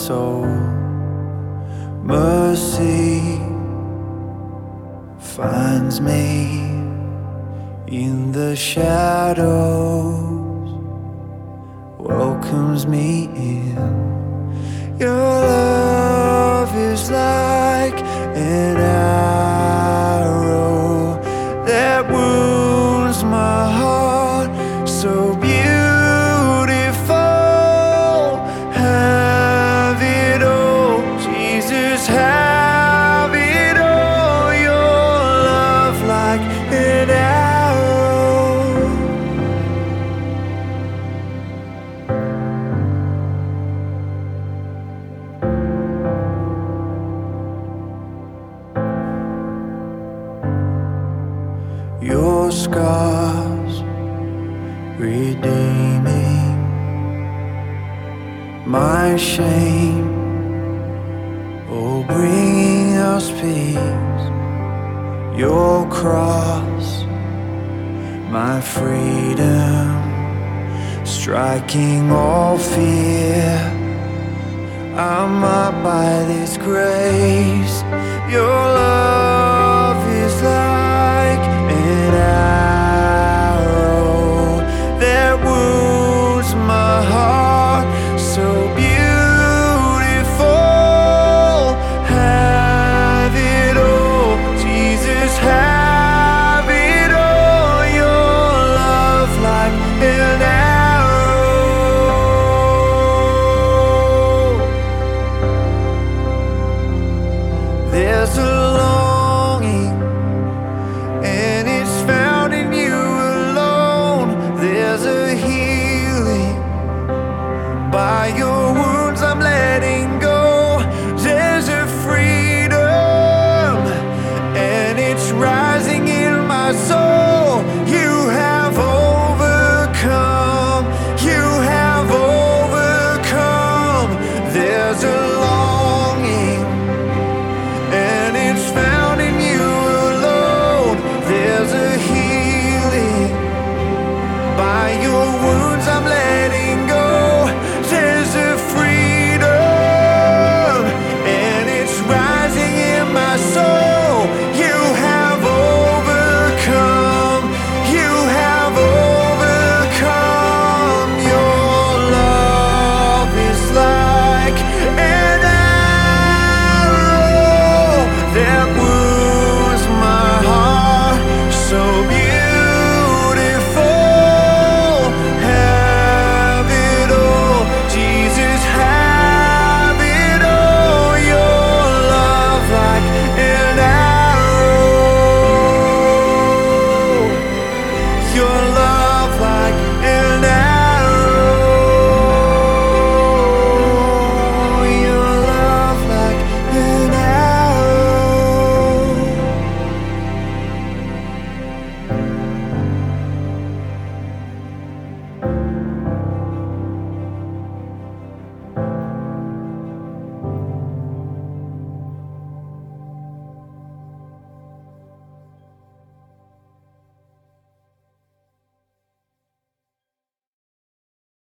soul. Mercy finds me in the shadows, welcomes me in. Your love is like an arrow that wounds my heart, so beautiful. Have it all, Jesus, have it all. Your love like an arrow. Your scars redeeming my shame, oh, bringing us peace. Your cross, my freedom, striking all fear. I'm marked by this grace. Your love